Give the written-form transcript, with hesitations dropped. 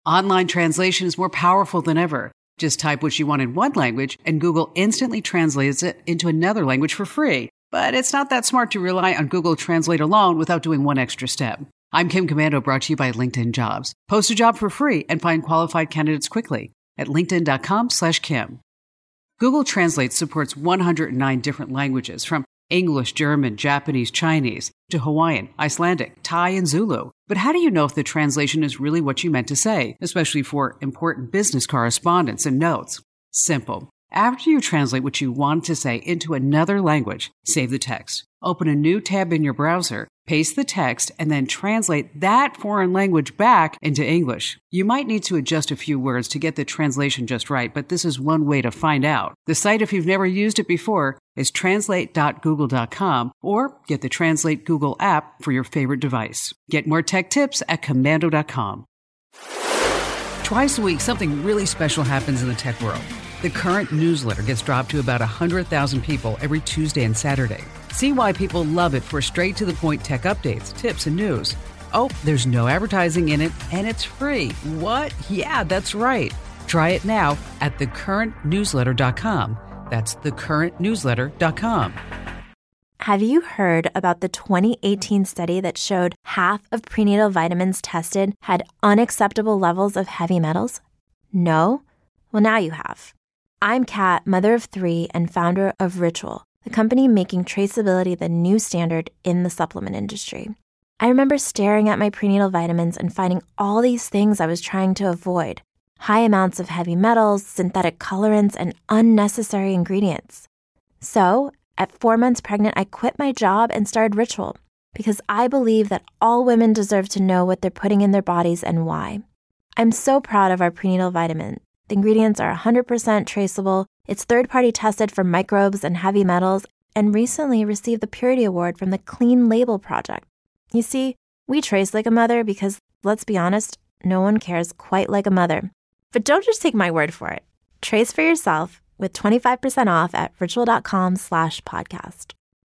Online translation is more powerful than ever. Just type what you want in one language, and Google instantly translates it into another language for free. But it's not that smart to rely on Google Translate alone without doing one extra step. I'm Kim Komando, brought to you by LinkedIn Jobs. Post a job for free and find qualified candidates quickly at linkedin.com/Kim. Google Translate supports 109 different languages, from English, German, Japanese, Chinese, to Hawaiian, Icelandic, Thai, and Zulu. But how do you know if the translation is really what you meant to say, especially for important business correspondence and notes? Simple. After you translate what you want to say into another language, save the text. Open a new tab in your browser, paste the text, and then translate that foreign language back into English. You might need to adjust a few words to get the translation just right, but this is one way to find out. The site, if you've never used it before, is translate.google.com, or get the Translate Google app for your favorite device. Get more tech tips at komando.com. Twice a week, something really special happens in the tech world. The Current newsletter gets dropped to about 100,000 people every Tuesday and Saturday. See why people love it for straight-to-the-point tech updates, tips, and news. Oh, there's no advertising in it, and it's free. What? Yeah, that's right. Try it now at thecurrentnewsletter.com. That's thecurrentnewsletter.com. Have you heard about the 2018 study that showed half of prenatal vitamins tested had unacceptable levels of heavy metals? No? Well, now you have. I'm Kat, mother of 3 and founder of Ritual, the company making traceability the new standard in the supplement industry. I remember staring at my prenatal vitamins and finding all these things I was trying to avoid: high amounts of heavy metals, synthetic colorants, and unnecessary ingredients. So, at 4 months pregnant, I quit my job and started Ritual because I believe that all women deserve to know what they're putting in their bodies and why. I'm so proud of our prenatal vitamin. The ingredients are 100% traceable, it's third-party tested for microbes and heavy metals, and recently received the Purity Award from the Clean Label Project. You see, we trace like a mother because, let's be honest, no one cares quite like a mother. But don't just take my word for it. Trace for yourself with 25% off at ritual.com/podcast.